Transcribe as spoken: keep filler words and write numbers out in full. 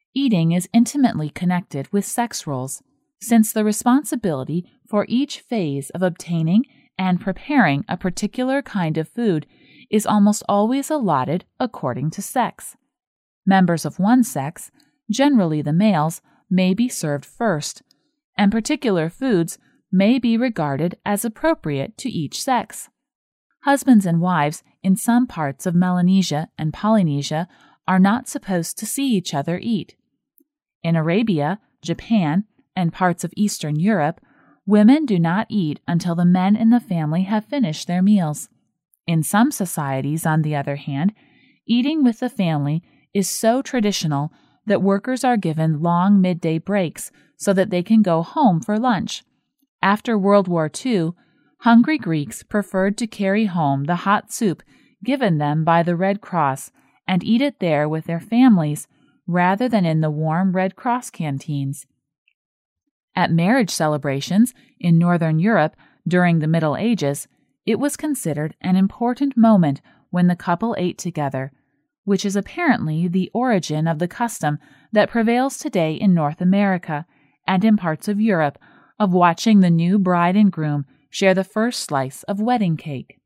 Eating is intimately connected with sex roles, since the responsibility for each phase of obtaining and preparing a particular kind of food is almost always allotted according to sex. Members of one sex, generally the males, may be served first, and particular foods may be regarded as appropriate to each sex. Husbands and wives in some parts of Melanesia and Polynesia are not supposed to see each other eat. In Arabia, Japan, and parts of Eastern Europe, women do not eat until the men in the family have finished their meals. In some societies, on the other hand, eating with the family is so traditional that workers are given long midday breaks so that they can go home for lunch. After World War Two, hungry Greeks preferred to carry home the hot soup given them by the Red Cross and eat it there with their families rather than in the warm Red Cross canteens. At marriage celebrations in Northern Europe during the Middle Ages, it was considered an important moment when the couple ate together, which is apparently the origin of the custom that prevails today in North America and in parts of Europe of watching the new bride and groom share the first slice of wedding cake.